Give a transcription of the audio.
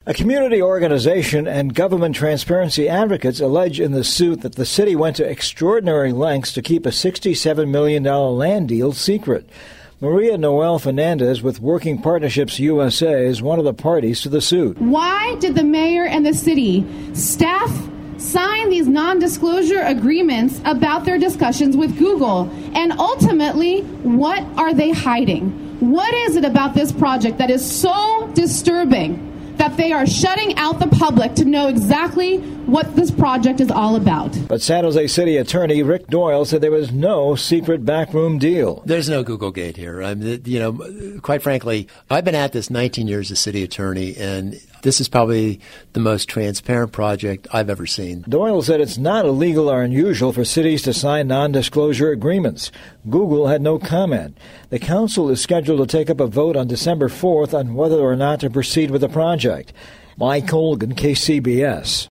A community organization and government transparency advocates allege in the suit that the city went to extraordinary lengths to keep a $67 million land deal secret. Maria Noel Fernandez with Working Partnerships USA is one of the parties to the suit. Why did the mayor and the city staff sign these non-disclosure agreements about their discussions with Google? And ultimately, what are they hiding? What is it about this project that is so disturbing that they are shutting out the public to know exactly what this project is all about? But San Jose City Attorney Rick Doyle said there was no secret backroom deal. There's no Google Gate here. Quite frankly, I've been at this 19 years as city attorney, and this is probably the most transparent project I've ever seen. Doyle said it's not illegal or unusual for cities to sign non-disclosure agreements. Google had no comment. The council is scheduled to take up a vote on December 4th on whether or not to proceed with the project. Mike Colgan, KCBS.